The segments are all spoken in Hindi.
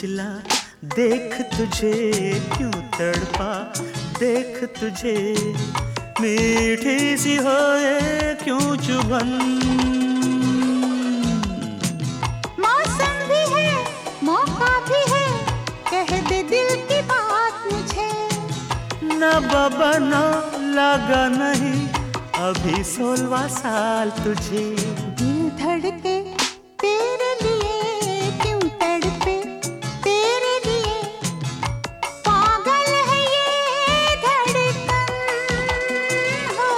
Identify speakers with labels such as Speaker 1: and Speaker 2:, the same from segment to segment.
Speaker 1: मचला देख तुझे क्यों तड़पा, देख तुझे मीठी सी होए क्यों चुभन।
Speaker 2: मौसम भी है मौका भी है, कह दे दिल की बात मुझे।
Speaker 1: न बाबा न लगा नहीं अभी 16वां साल तुझे।
Speaker 2: दिल धड़के तेरे लिए क्यों तड़पे तेरे लिए, पागल है ये धड़कन हो।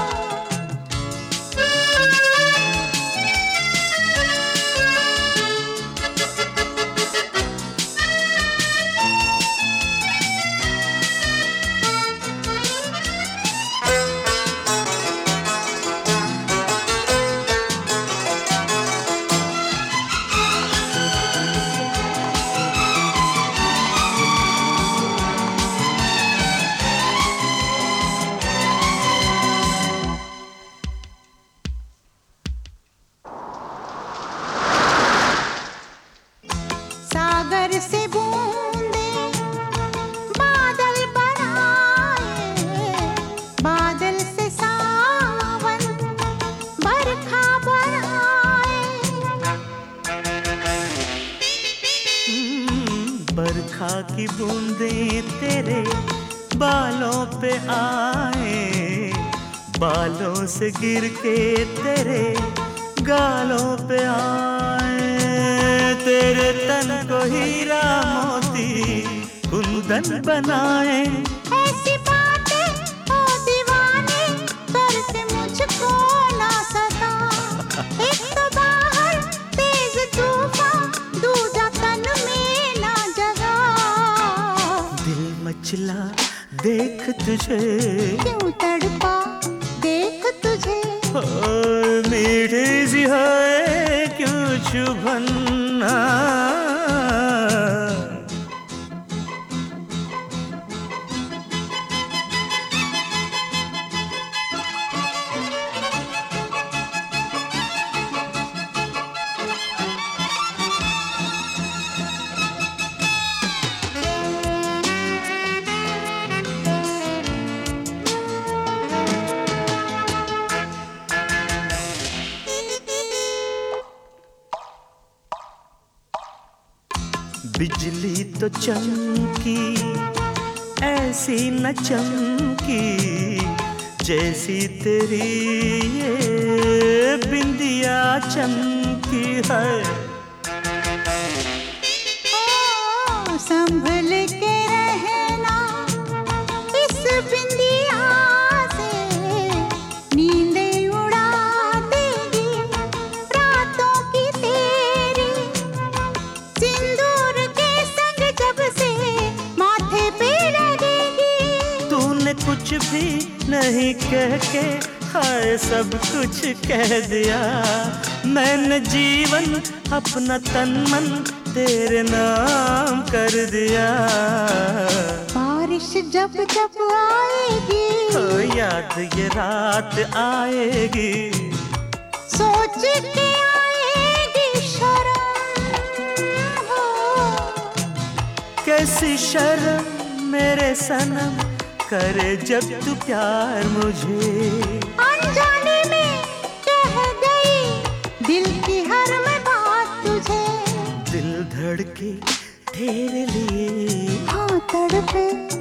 Speaker 2: सागर से बूंदे बादल बनाए, बादल से सावन बरखा बनाए।
Speaker 1: बरखा की बूंदें तेरे बालों पे आए, बालों से गिर के तेरे गालों पे आए। तेरे तन को हीरा मोती कुंदन बनाए।
Speaker 2: ऐसी बातें ओ दीवाने करके मुझको ना सता। एक तो बाहर तेज तूफान, दूजा तन में ना जगा।
Speaker 1: दिल मचला देख तुझे
Speaker 2: क्यों तड़पा देख तुझे।
Speaker 1: मीठी सी है क्यों चुभन। बिजली तो चमकी ऐसी न चमकी, जैसी तेरी ये बिंदिया चमकी है।
Speaker 2: ओ संभल के रहना इस बिंदिया से, नींदें उड़ा देगी रातों की तेरी। सिंदूर के संग जब से माथे पे लगेगी।
Speaker 1: तूने कुछ भी नहीं कह के हाय सब कुछ कह दिया। मैंने जीवन अपना तन मन तेरे नाम कर दिया।
Speaker 2: बारिश जब जब आएगी
Speaker 1: हो याद ये रात आएगी।
Speaker 2: सोच के आएगी शर्म हो।
Speaker 1: कैसी शर्म मेरे सनम करे जब तू प्यार मुझे।
Speaker 2: अनजाने में कह गई दिल की हर मैं बात तुझे।
Speaker 1: दिल धड़के तेरे लिए
Speaker 2: हाँ तड़पे